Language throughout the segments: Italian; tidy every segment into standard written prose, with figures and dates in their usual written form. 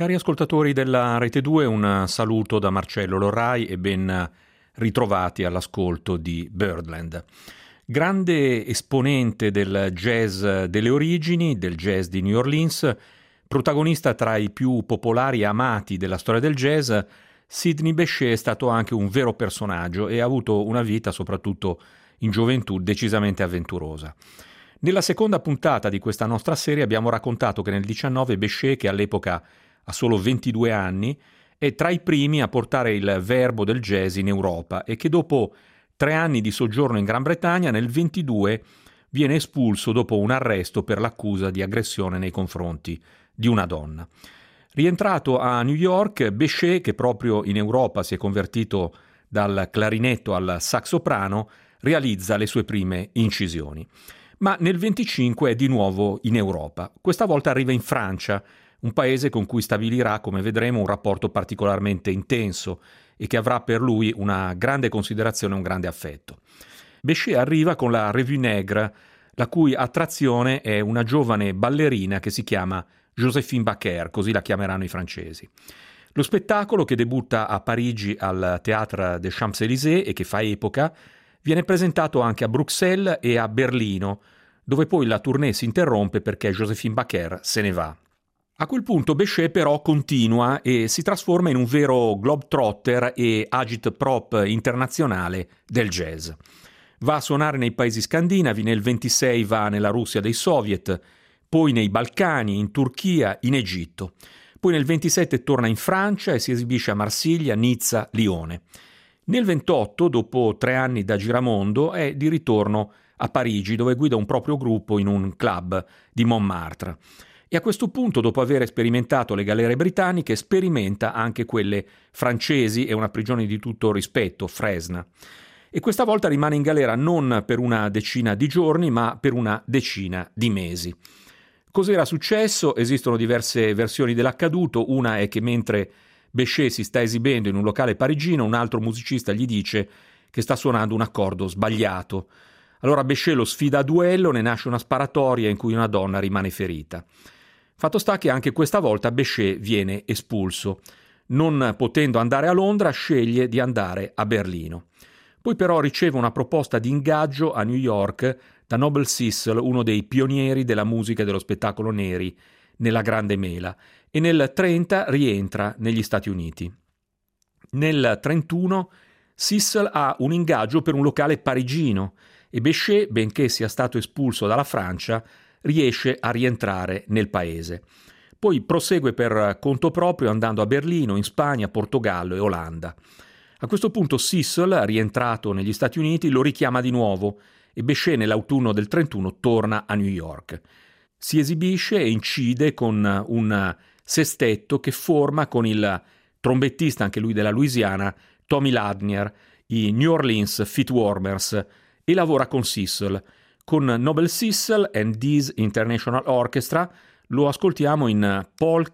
Cari ascoltatori della Rete 2, un saluto da Marcello Lorrai e ben ritrovati all'ascolto di Birdland. Grande esponente del jazz delle origini, del jazz di New Orleans, protagonista tra i più popolari e amati della storia del jazz, Sidney Bechet è stato anche un vero personaggio e ha avuto una vita, soprattutto in gioventù, decisamente avventurosa. Nella seconda puntata di questa nostra serie abbiamo raccontato che nel 19 Bechet, che all'epoca ha solo 22 anni, è tra i primi a portare il verbo del jazz in Europa e che dopo 3 anni di soggiorno in Gran Bretagna, nel 22 viene espulso dopo un arresto per l'accusa di aggressione nei confronti di una donna. Rientrato a New York, Bechet, che proprio in Europa si è convertito dal clarinetto al saxoprano, realizza le sue prime incisioni. Ma nel 25 è di nuovo in Europa. Questa volta arriva in Francia, un paese con cui stabilirà, come vedremo, un rapporto particolarmente intenso e che avrà per lui una grande considerazione e un grande affetto. Bechet arriva con la Revue Nègre, la cui attrazione è una giovane ballerina che si chiama Joséphine Baker, così la chiameranno i francesi. Lo spettacolo, che debutta a Parigi al Théâtre des Champs-Élysées e che fa epoca, viene presentato anche a Bruxelles e a Berlino, dove poi la tournée si interrompe perché Joséphine Baker se ne va. A quel punto Bechet però continua e si trasforma in un vero globetrotter e agit-prop internazionale del jazz. Va a suonare nei paesi scandinavi, nel 26 va nella Russia dei Soviet, poi nei Balcani, in Turchia, in Egitto. Poi nel 27 torna in Francia e si esibisce a Marsiglia, Nizza, Lione. Nel 28, dopo 3 anni da giramondo, è di ritorno a Parigi, dove guida un proprio gruppo in un club di Montmartre. E a questo punto, dopo aver sperimentato le galere britanniche, sperimenta anche quelle francesi e una prigione di tutto rispetto, Fresnes. E questa volta rimane in galera non per una decina di giorni, ma per una decina di mesi. Cos'era successo? Esistono diverse versioni dell'accaduto. Una è che mentre Bechet si sta esibendo in un locale parigino, un altro musicista gli dice che sta suonando un accordo sbagliato. Allora Bechet lo sfida a duello, ne nasce una sparatoria in cui una donna rimane ferita. Fatto sta che anche questa volta Bechet viene espulso. Non potendo andare a Londra, sceglie di andare a Berlino. Poi però riceve una proposta di ingaggio a New York da Noble Sissle, uno dei pionieri della musica e dello spettacolo neri nella Grande Mela, e nel 30 rientra negli Stati Uniti. Nel 31 Sissle ha un ingaggio per un locale parigino e Bechet, benché sia stato espulso dalla Francia, riesce a rientrare nel paese. Poi prosegue per conto proprio andando a Berlino, in Spagna, Portogallo e Olanda. A questo punto Sissle, rientrato negli Stati Uniti, lo richiama di nuovo e Bechet nell'autunno del 31 torna a New York. Si esibisce e incide con un sestetto che forma con il trombettista, anche lui della Louisiana, Tommy Ladnier, i New Orleans Fitwarmers, e lavora con Sissle. Con Noble Sissle and These International Orchestra lo ascoltiamo in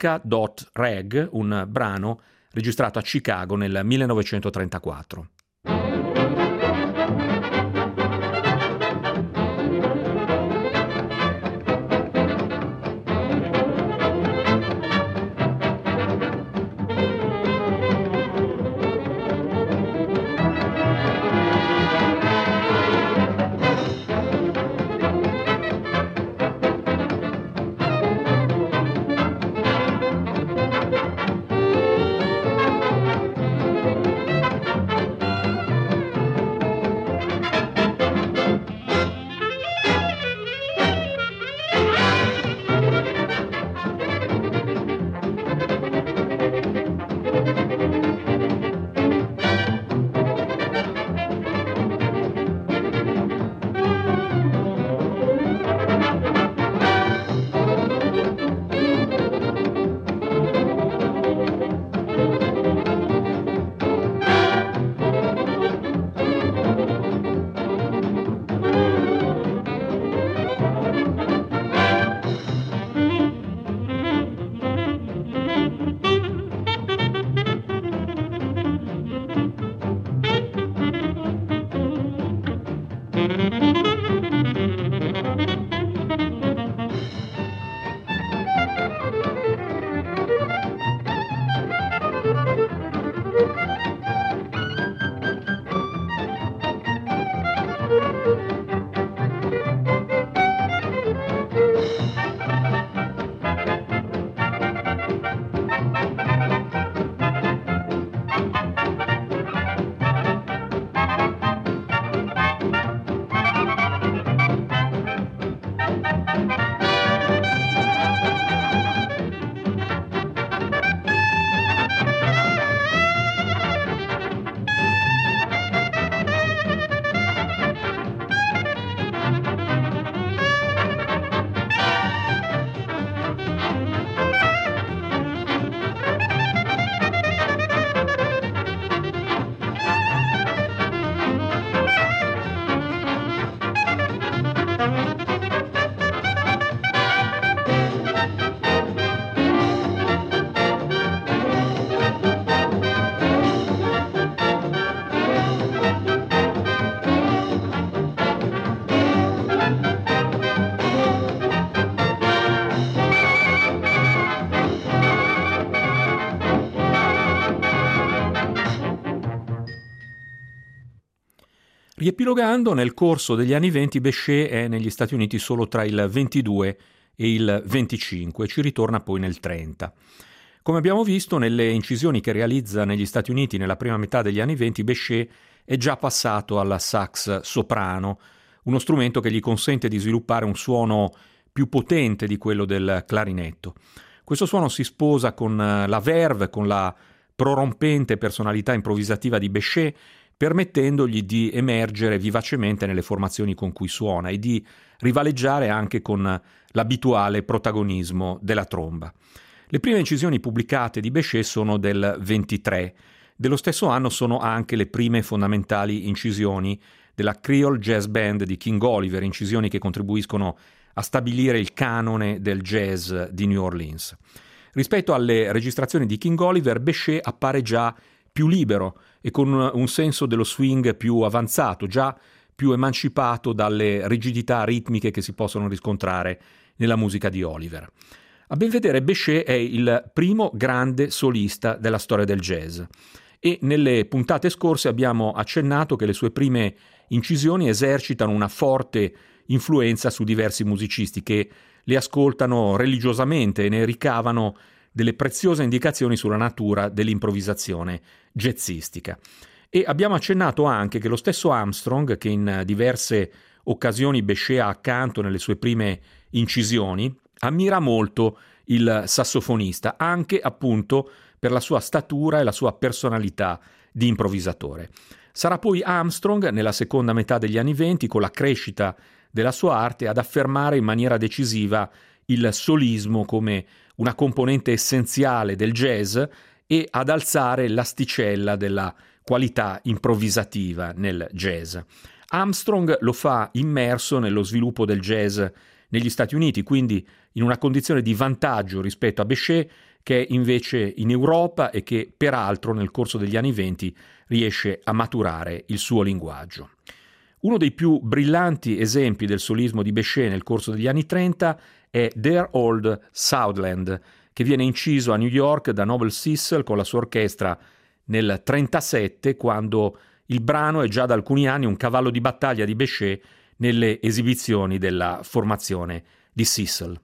Polka.Rag, un brano registrato a Chicago nel 1934. Riepilogando, nel corso degli anni 20 Bechet è negli Stati Uniti solo tra il 22 e il 25, ci ritorna poi nel 30. Come abbiamo visto, nelle incisioni che realizza negli Stati Uniti nella prima metà degli anni 20, Bechet è già passato alla sax soprano, uno strumento che gli consente di sviluppare un suono più potente di quello del clarinetto. Questo suono si sposa con la verve, con la prorompente personalità improvvisativa di Bechet, permettendogli di emergere vivacemente nelle formazioni con cui suona e di rivaleggiare anche con l'abituale protagonismo della tromba. Le prime incisioni pubblicate di Bechet sono del 23. Dello stesso anno sono anche le prime fondamentali incisioni della Creole Jazz Band di King Oliver, incisioni che contribuiscono a stabilire il canone del jazz di New Orleans. Rispetto alle registrazioni di King Oliver, Bechet appare già più libero e con un senso dello swing più avanzato, già più emancipato dalle rigidità ritmiche che si possono riscontrare nella musica di Oliver. A ben vedere, Bechet è il primo grande solista della storia del jazz e nelle puntate scorse abbiamo accennato che le sue prime incisioni esercitano una forte influenza su diversi musicisti che le ascoltano religiosamente e ne ricavano delle preziose indicazioni sulla natura dell'improvvisazione jazzistica. E abbiamo accennato anche che lo stesso Armstrong, che in diverse occasioni Bechet ha accanto nelle sue prime incisioni, ammira molto il sassofonista, anche appunto per la sua statura e la sua personalità di improvvisatore. Sarà poi Armstrong, nella seconda metà degli anni 20, con la crescita della sua arte, ad affermare in maniera decisiva il solismo come una componente essenziale del jazz e ad alzare l'asticella della qualità improvvisativa nel jazz. Armstrong lo fa immerso nello sviluppo del jazz negli Stati Uniti, quindi in una condizione di vantaggio rispetto a Bechet, che è invece in Europa e che peraltro nel corso degli anni 20 riesce a maturare il suo linguaggio. Uno dei più brillanti esempi del solismo di Bechet nel corso degli anni 30 è Dear Old Southland, che viene inciso a New York da Noble Sissle con la sua orchestra nel 1937, quando il brano è già da alcuni anni un cavallo di battaglia di Bechet nelle esibizioni della formazione di Sissle.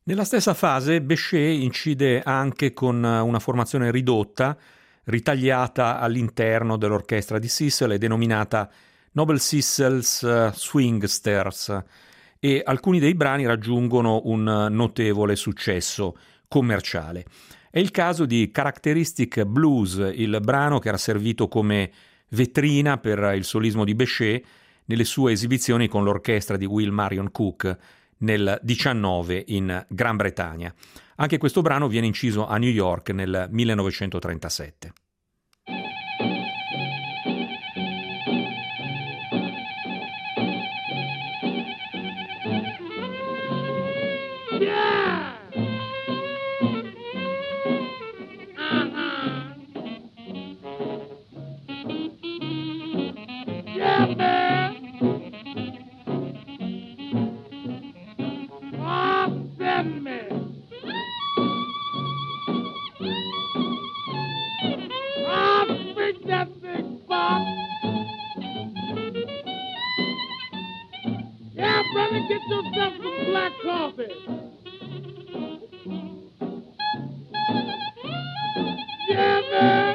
Nella stessa fase Bechet incide anche con una formazione ridotta, ritagliata all'interno dell'orchestra di Sissel e denominata Noble Sissel's Swingsters, e alcuni dei brani raggiungono un notevole successo commerciale. È il caso di Characteristic Blues, il brano che era servito come vetrina per il solismo di Bechet nelle sue esibizioni con l'orchestra di Will Marion Cook nel 19 in Gran Bretagna. Anche questo brano viene inciso a New York nel 1937. Get yourself some black coffee. Yeah, man.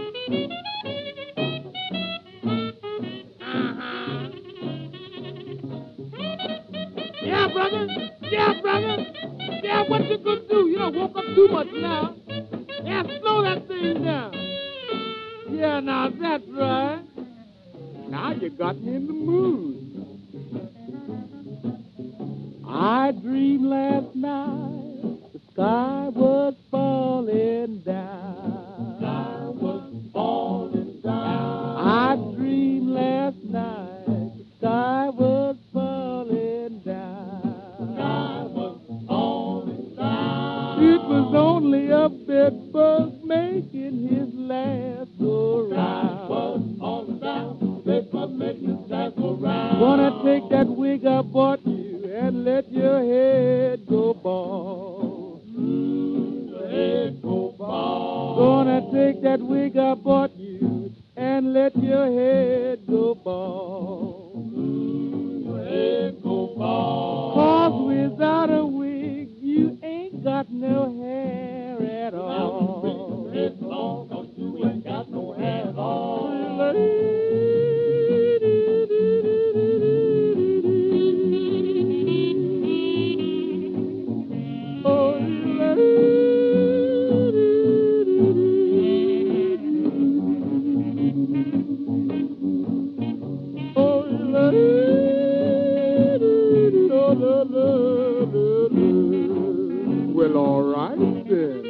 Yeah, brother. Yeah, brother. Yeah, what you gonna do? You don't woke up too much now. Yeah, slow that thing down. Yeah, now that's right. Now you got me in the mood. I dreamed last night the sky was falling down. The sky was falling down. I dreamed last night the sky was falling down. The sky was falling down. It was only a bedbug making his last go round. The sky was falling down. Bedbug making his last go round. Wanna take that wig I bought you and let your head go bald. Your head go bald. Gonna take that wig I bought you and let your head go bald. Your head go bald. 'Cause without a wig you ain't got no hair at all. Without a wig, long, 'cause you ain't got no hair at all. Well, all right then.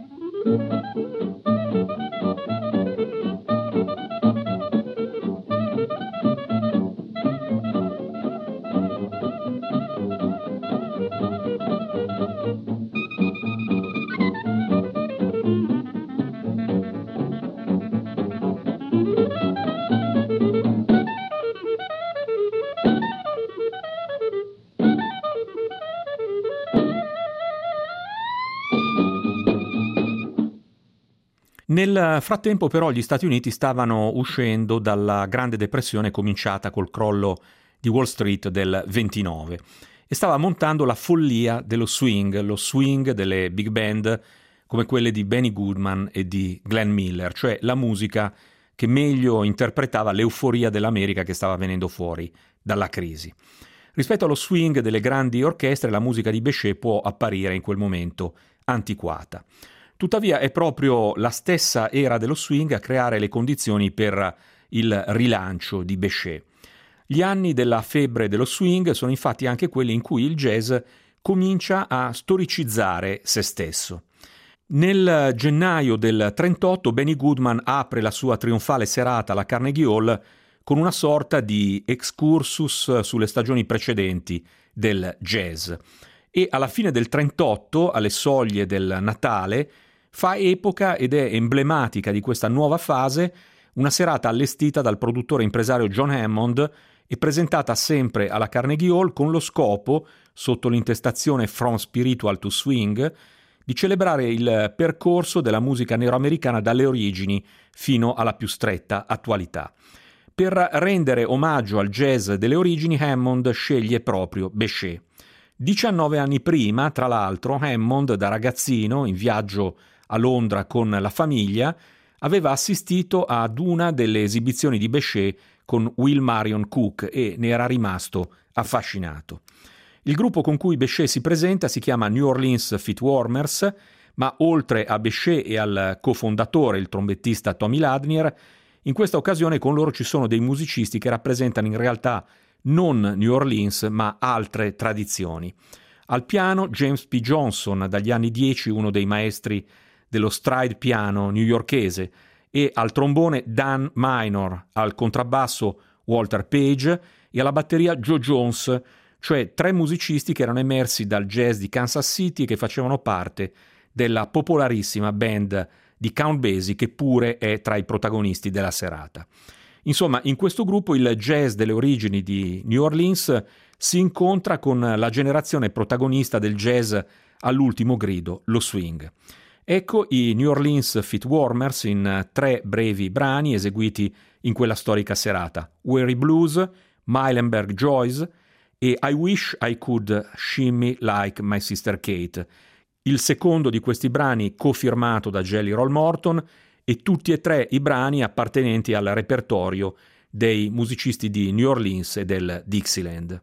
Nel frattempo però gli Stati Uniti stavano uscendo dalla Grande Depressione cominciata col crollo di Wall Street del 29 e stava montando la follia dello swing, lo swing delle big band come quelle di Benny Goodman e di Glenn Miller, cioè la musica che meglio interpretava l'euforia dell'America che stava venendo fuori dalla crisi. Rispetto allo swing delle grandi orchestre, la musica di Bechet può apparire in quel momento antiquata. Tuttavia è proprio la stessa era dello swing a creare le condizioni per il rilancio di Bechet. Gli anni della febbre dello swing sono infatti anche quelli in cui il jazz comincia a storicizzare se stesso. Nel gennaio del 38 Benny Goodman apre la sua trionfale serata alla Carnegie Hall con una sorta di excursus sulle stagioni precedenti del jazz e alla fine del 38, alle soglie del Natale, fa epoca ed è emblematica di questa nuova fase una serata allestita dal produttore impresario John Hammond e presentata sempre alla Carnegie Hall con lo scopo, sotto l'intestazione From Spiritual to Swing, di celebrare il percorso della musica neroamericana dalle origini fino alla più stretta attualità. Per rendere omaggio al jazz delle origini, Hammond sceglie proprio Bechet. 19 anni prima, tra l'altro, Hammond, da ragazzino, in viaggio a Londra con la famiglia, aveva assistito ad una delle esibizioni di Bechet con Will Marion Cook e ne era rimasto affascinato. Il gruppo con cui Bechet si presenta si chiama New Orleans Fitwarmers, ma oltre a Bechet e al cofondatore, il trombettista Tommy Ladnier, in questa occasione con loro ci sono dei musicisti che rappresentano in realtà non New Orleans ma altre tradizioni. Al piano James P. Johnson, dagli anni 10 uno dei maestri dello stride piano newyorkese, e al trombone Dan Minor, al contrabbasso Walter Page e alla batteria Joe Jones, cioè 3 musicisti che erano emersi dal jazz di Kansas City e che facevano parte della popolarissima band di Count Basie, che pure è tra i protagonisti della serata. Insomma, in questo gruppo il jazz delle origini di New Orleans si incontra con la generazione protagonista del jazz all'ultimo grido, lo swing. Ecco i New Orleans Fitwarmers in 3 brevi brani eseguiti in quella storica serata: Weary Blues, Milenberg Joys e I Wish I Could Shimmy Like My Sister Kate. Il secondo di questi brani cofirmato da Jelly Roll Morton, e tutti e 3 i brani appartenenti al repertorio dei musicisti di New Orleans e del Dixieland.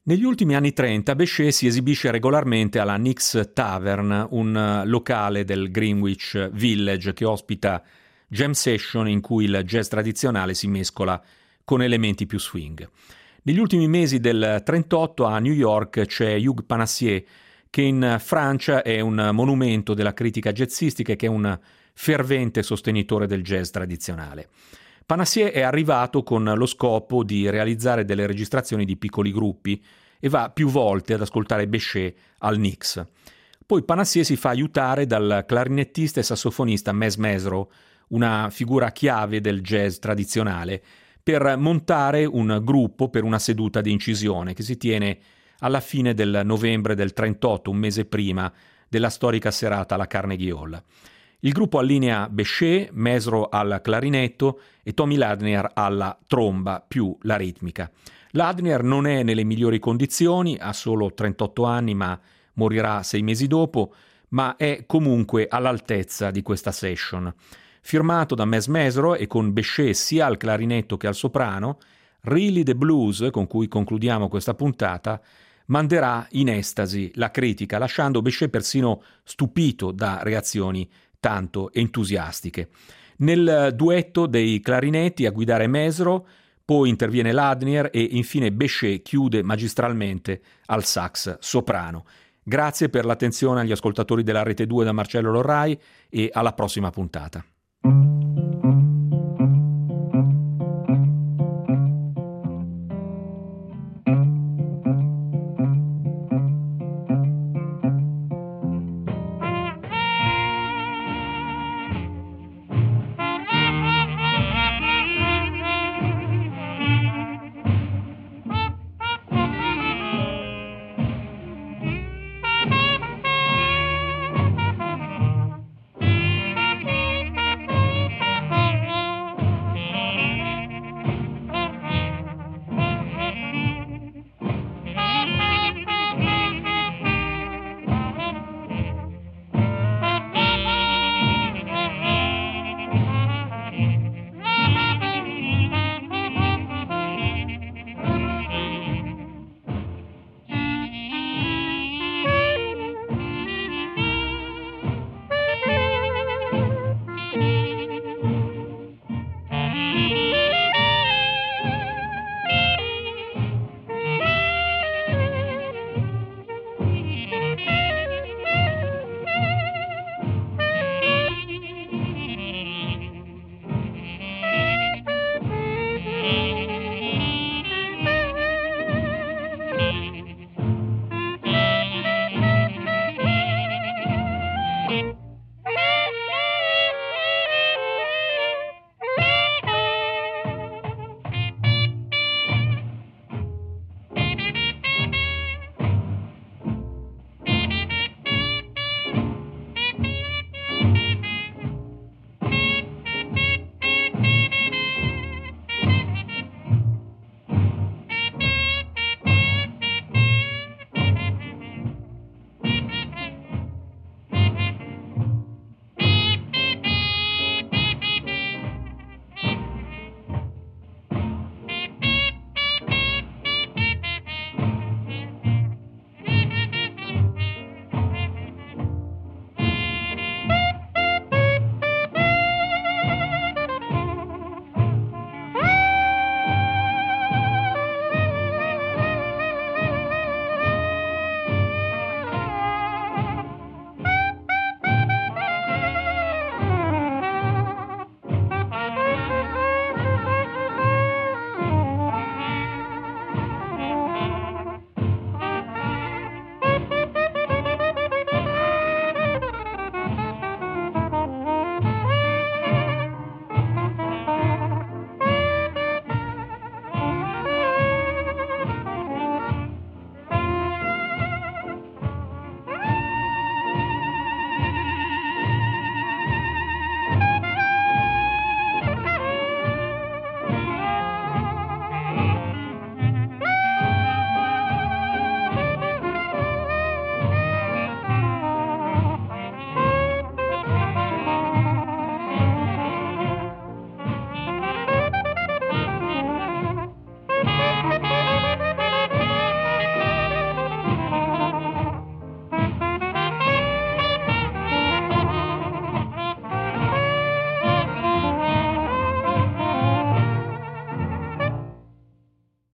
Negli ultimi anni 30 Bechet si esibisce regolarmente alla Nick's Tavern, un locale del Greenwich Village che ospita jam session in cui il jazz tradizionale si mescola con elementi più swing. Negli ultimi mesi del 38 a New York c'è Hugues Panassier, che in Francia è un monumento della critica jazzistica e che è un fervente sostenitore del jazz tradizionale. Panassier è arrivato con lo scopo di realizzare delle registrazioni di piccoli gruppi e va più volte ad ascoltare Bechet al Knicks. Poi Panassier si fa aiutare dal clarinettista e sassofonista Mez Mezzrow, una figura chiave del jazz tradizionale, per montare un gruppo per una seduta di incisione che si tiene alla fine del novembre del 38, un mese prima della storica serata alla Carnegie Hall. Il gruppo allinea Bechet, Mezzrow al clarinetto e Tommy Ladnier alla tromba più la ritmica. Ladnier non è nelle migliori condizioni, ha solo 38 anni ma morirà 6 mesi dopo, ma è comunque all'altezza di questa session. Firmato da Mez Mezzrow e con Bechet sia al clarinetto che al soprano, Really the Blues, con cui concludiamo questa puntata, manderà in estasi la critica, lasciando Bechet persino stupito da reazioni tanto entusiastiche. Nel duetto dei clarinetti a guidare Mezzrow, poi interviene Ladnier e infine Bechet chiude magistralmente al sax soprano. Grazie per l'attenzione agli ascoltatori della Rete 2 da Marcello Lorrai e alla prossima puntata.